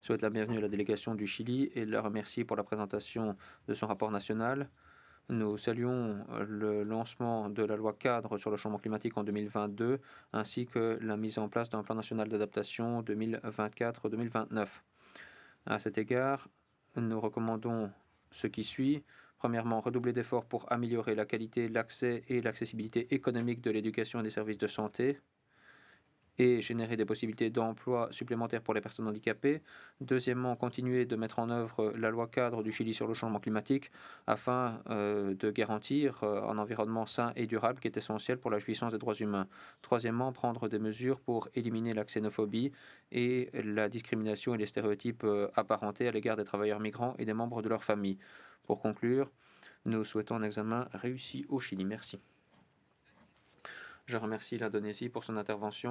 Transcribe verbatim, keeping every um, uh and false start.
souhaite la bienvenue à la délégation du Chili et la remercie pour la présentation de son rapport national. Nous saluons le lancement de la loi cadre sur le changement climatique en deux mille vingt-deux, ainsi que la mise en place d'un plan national d'adaptation deux mille vingt-quatre à deux mille vingt-neuf. À cet égard, nous recommandons ce qui suit. Premièrement, redoubler d'efforts pour améliorer la qualité, l'accès et l'accessibilité économique de l'éducation et des services de santé et générer des possibilités d'emploi supplémentaires pour les personnes handicapées. Deuxièmement, continuer de mettre en œuvre la loi cadre du Chili sur le changement climatique afin euh, de garantir euh, un environnement sain et durable qui est essentiel pour la jouissance des droits humains. Troisièmement, prendre des mesures pour éliminer la xénophobie et la discrimination et les stéréotypes euh, apparentés à l'égard des travailleurs migrants et des membres de leur famille. Pour conclure, nous souhaitons un examen réussi au Chili. Merci. Je remercie l'Indonésie pour son intervention.